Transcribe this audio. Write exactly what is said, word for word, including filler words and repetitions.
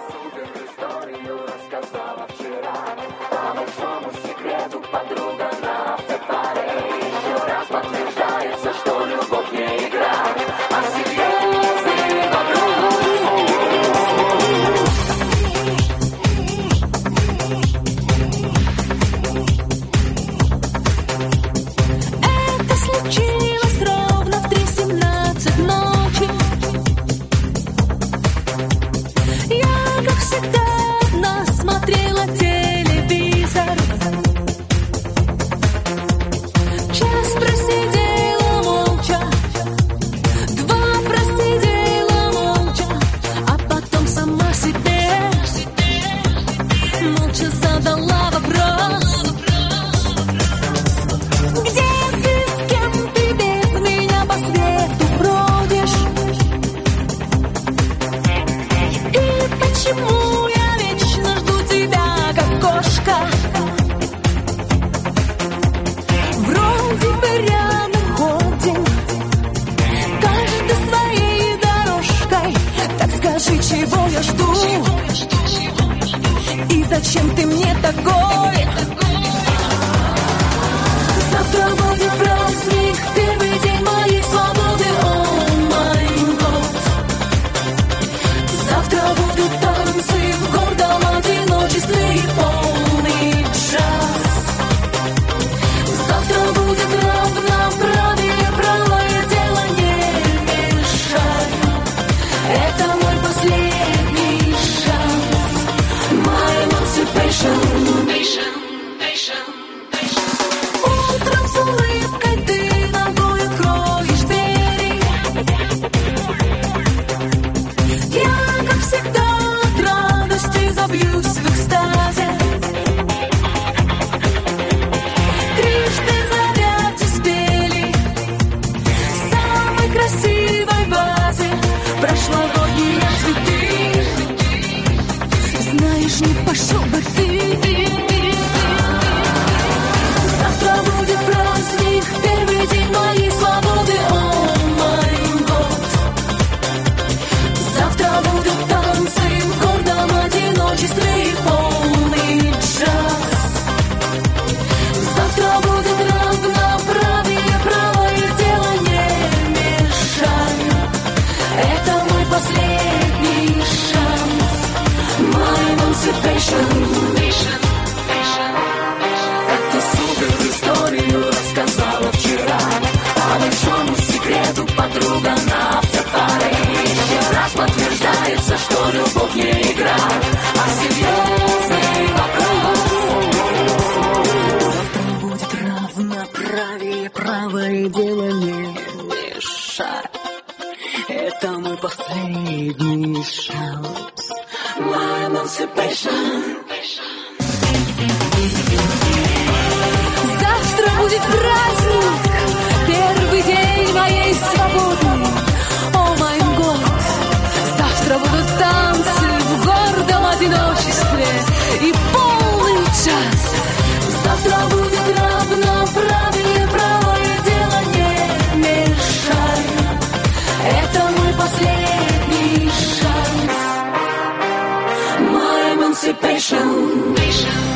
супер историю рассказала вчера. По большому секрету подруга на автопаре еще раз подтверждается, что любовь не игра, а серьезный вопрос. Это случилось ровно в три семнадцать ночи. Я, как всегда, одна смотрела телевизор. Час просидела молча, два просидела молча, а потом сама себе молча задала вопрос. Где ты, с кем ты без меня по свету бродишь? И почему я вечно жду тебя, как кошка? Вроде бы рядом ходим, каждый своей дорожкой. Так скажи, чего я жду? И зачем ты мне такой? Завтра будет праздник, первый день моей свободы, о май год. Завтра будут танцы в гордом одиночестве и полный час. Завтра будет равноправие, правое дело не мешай. Это мой последний шанс. My emancipation. Утром с улыбкой ты ногой откроешь двери. Я, как всегда, от радости забьюсь в экстазе. Трижды завять успели в самой красивой вазе прошлогодние цветы. Знаешь, не пошел бы ты. Завтра будет праздник, первый день моей свободы, о май год. Завтра будут танцы в гордом одиночестве и полный час. Завтра будет равноправие, правое дело не мешай. Это мой последний шанс. My emancipation. Эту супер историю рассказала вчера. По большому секрету подруга на автопаре еще раз подтверждается, что любовь не игра, а серьезный вопрос. Завтра будет равноправие, правое дело не мешай. Это мой последний шанс. My emancipation. Завтра будет праздник, первый день моей свободы, о май год. Завтра будут танцы в гордом одиночестве и полный час. Завтра будет равноправие, правое дело не мешай. Это мой последний шанс. My emancipation.